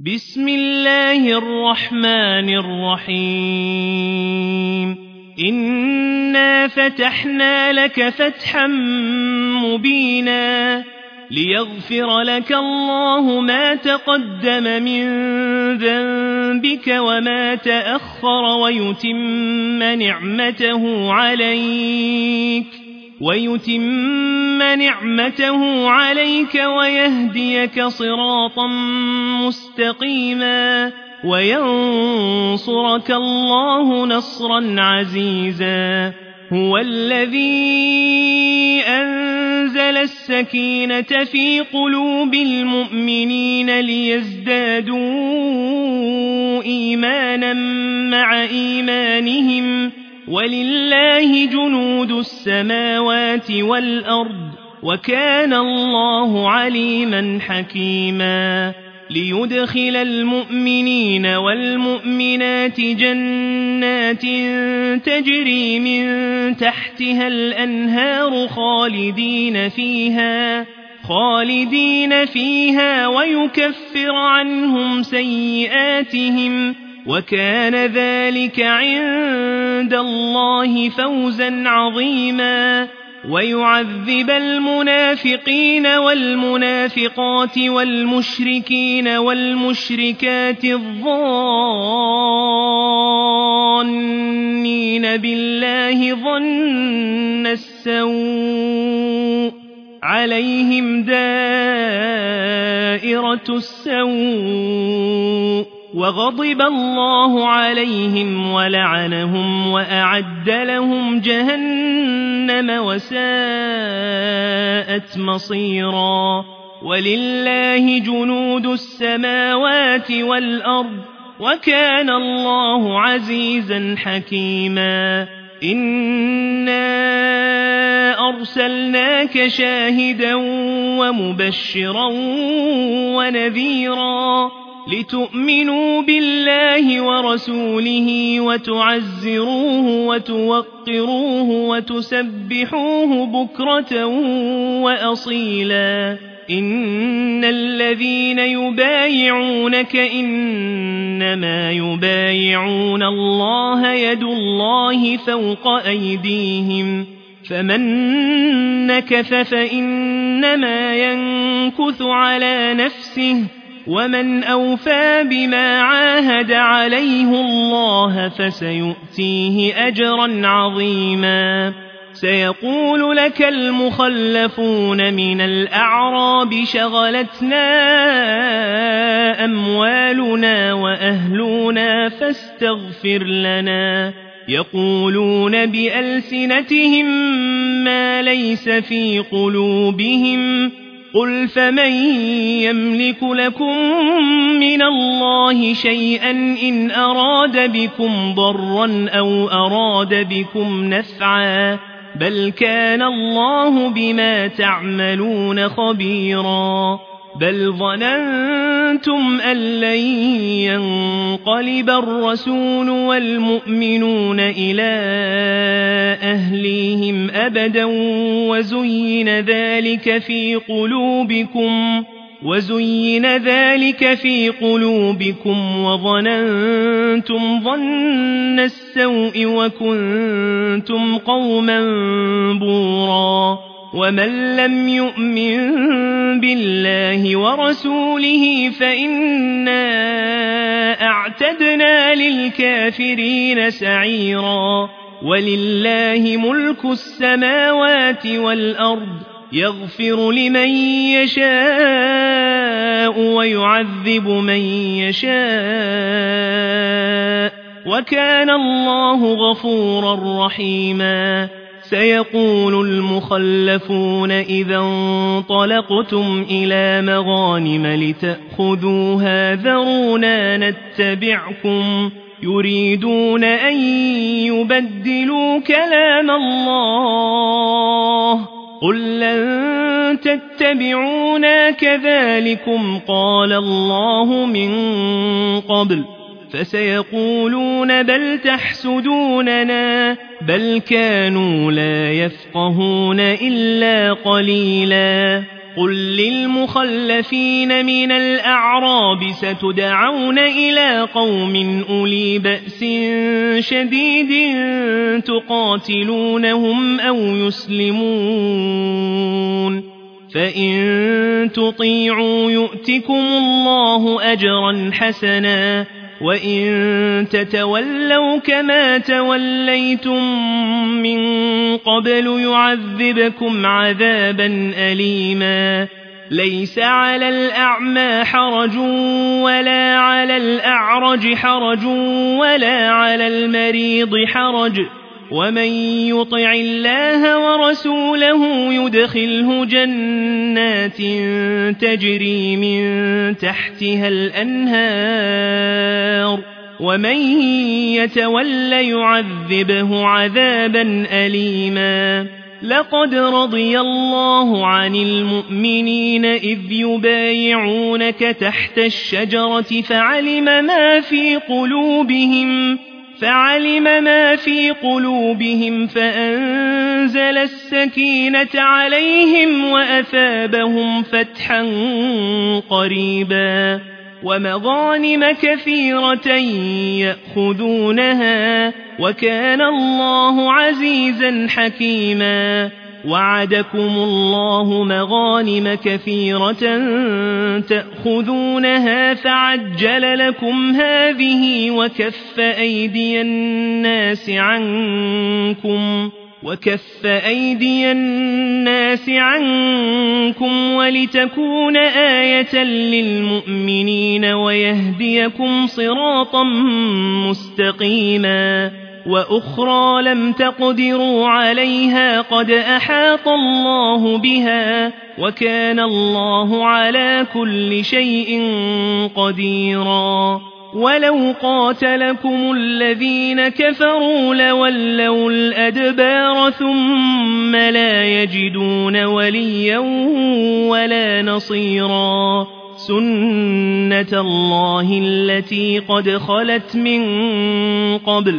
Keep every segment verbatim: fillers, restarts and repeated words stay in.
بسم الله الرحمن الرحيم إنا فتحنا لك فتحا مبينا ليغفر لك الله ما تقدم من ذنبك وما تأخر ويتم نعمته عليك ويتم نعمته عليك ويهديك صراطا مستقيما وينصرك الله نصرا عزيزا هو الذي أنزل السكينة في قلوب المؤمنين ليزدادوا إيمانا مع إيمانهم ولله جنود السماوات والأرض وكان الله عليما حكيما ليدخل المؤمنين والمؤمنات جنات تجري من تحتها الأنهار خالدين فيها خالدين فيها ويكفر عنهم سيئاتهم وكان ذلك عند الله فوزا عظيما ويعذب المنافقين والمنافقات والمشركين والمشركات الظانين بالله ظن السوء عليهم دائرة السوء وغضب الله عليهم ولعنهم وأعد لهم جهنم وساءت مصيرا ولله جنود السماوات والأرض وكان الله عزيزا حكيما إنا أرسلناك شاهدا ومبشرا ونذيرا لتؤمنوا بالله ورسوله وتعزروه وتوقروه وتسبحوه بكرة وأصيلا إن الذين يبايعونك إنما يبايعون الله يد الله فوق أيديهم فمن نكث فإنما ينكث على نفسه ومن أوفى بما عاهد عليه الله فسيؤتيه أجرا عظيما سيقول لك المخلفون من الأعراب شغلتنا أموالنا وأهلنا فاستغفر لنا يقولون بألسنتهم ما ليس في قلوبهم قل فمن يملك لكم من الله شيئا إن أراد بكم ضرا أو أراد بكم نفعا بل كان الله بما تعملون خبيرا بل ظننتم أن لن ينقلب الرسول والمؤمنون إلى أهليهم أبدا وزين ذلك في قلوبكم وزين ذلك في قلوبكم وظننتم ظن السوء وكنتم قوما بورا ومن لم يؤمن بالله ورسوله فإنا أعتدنا للكافرين سعيرا ولله ملك السماوات والأرض يغفر لمن يشاء ويعذب من يشاء وكان الله غفورا رحيما سيقول المخلفون إذا انطلقتم إلى مغانم لتأخذوها ذرونا نتبعكم يريدون أن يبدلوا كلام الله قل لن تتبعونا كذلكم قال الله من قبل فسيقولون بل تحسدوننا بل كانوا لا يفقهون إلا قليلا قل للمخلفين من الأعراب ستدعون إلى قوم أولي بأس شديد تقاتلونهم أو يسلمون فإن تطيعوا يؤتكم الله أجرا حسنا وإن تتولوا كما توليتم من قبل يعذبكم عذابا أليما ليس على الأعمى حرج ولا على الأعرج حرج ولا على المريض حرج ومن يطع الله ورسوله يدخله جنات تجري من تحتها الأنهار ومن يتول يعذبه عذابا أليما لقد رضي الله عن المؤمنين إذ يبايعونك تحت الشجرة فعلم ما في قلوبهم فعلم ما في قلوبهم فأنزل السكينة عليهم وأثابهم فتحا قريبا ومغانم كثيرة يأخذونها وكان الله عزيزا حكيما وعدكم الله مغانم كثيرة تأخذونها فعجل لكم هذه وكف أيدي الناس عنكم وكف أيدي الناس عنكم ولتكون آية للمؤمنين ويهديكم صراطا مستقيما وأخرى لم تقدروا عليها قد أحاط الله بها وكان الله على كل شيء قديرا ولو قاتلكم الذين كفروا لولوا الأدبار ثم لا يجدون وليا ولا نصيرا سنة الله التي قد خلت من قبل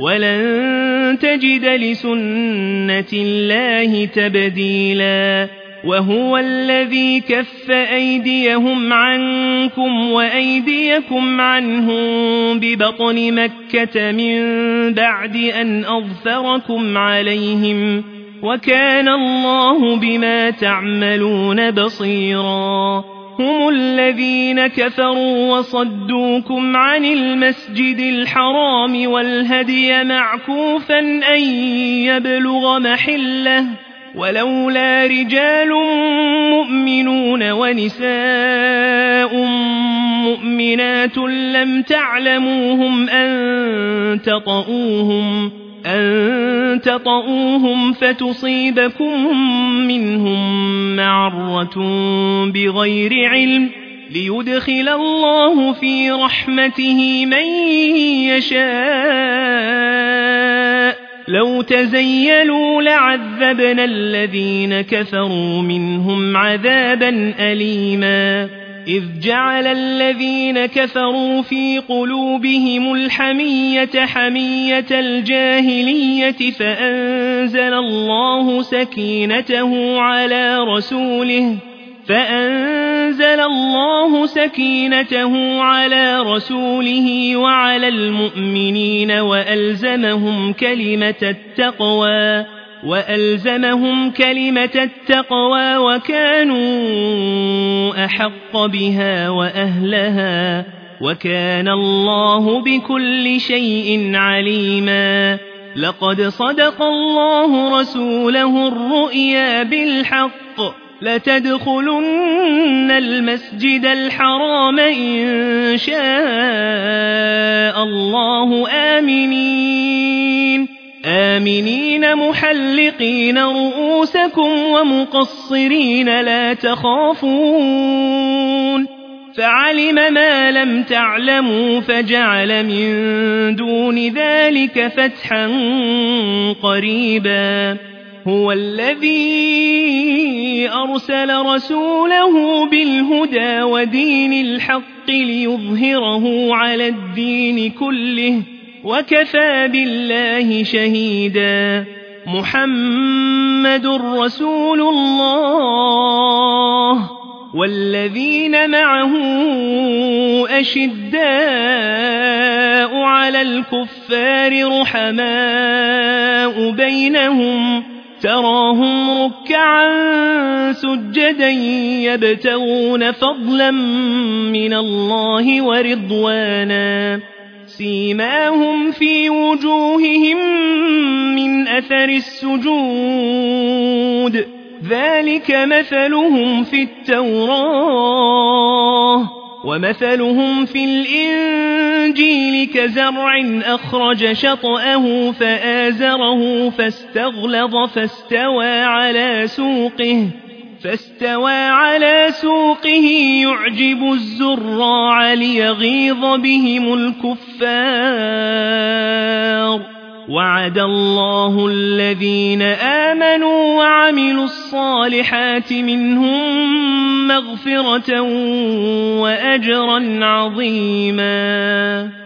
ولن تجد لسنة الله تبديلا وهو الذي كف أيديهم عنكم وأيديكم عنهم ببطن مكة من بعد أن أظفركم عليهم وكان الله بما تعملون بصيرا هم الذين كفروا وصدوكم عن المسجد الحرام والهدي معكوفا أن يبلغ محله ولولا رجال مؤمنون ونساء مؤمنات لم تعلموهم أن تطؤوهم أن تطؤوهم فتصيبكم منهم معرة بغير علم ليدخل الله في رحمته من يشاء لو تزيلوا لعذبنا الذين كفروا منهم عذابا أليما إذ جعل الذين كفروا في قلوبهم الحمية حمية الجاهلية فأنزل الله سكينته على رسوله فأنزل الله سكينته على رسوله وعلى المؤمنين وألزمهم كلمة التقوى وألزمهم كلمة التقوى وكانوا أحق بها وأهلها وكان الله بكل شيء عليما لقد صدق الله رسوله الرؤيا بالحق لتدخلن المسجد الحرام إن شاء الله آمنين آمنين محلقين رؤوسكم ومقصرين لا تخافون فعلم ما لم تعلموا فجعل من دون ذلك فتحا قريبا هو الذي أرسل رسوله بالهدى ودين الحق ليظهره على الدين كله وكفى بالله شهيدا محمد رسول الله والذين معه أشداء على الكفار رحماء بينهم تراهم ركعا سجدا يبتغون فضلا من الله ورضوانا سيماهم في وجوههم من أثر السجود ذلك مثلهم في التوراة ومثلهم في الإنجيل كزرع أخرج شطأه فآزره فاستغلظ فاستوى على سوقه فاستوى على سوقه يعجب الزراع ليغيظ بهم الكفار وعد الله الذين آمنوا وعملوا الصالحات منهم مغفرة وأجرا عظيما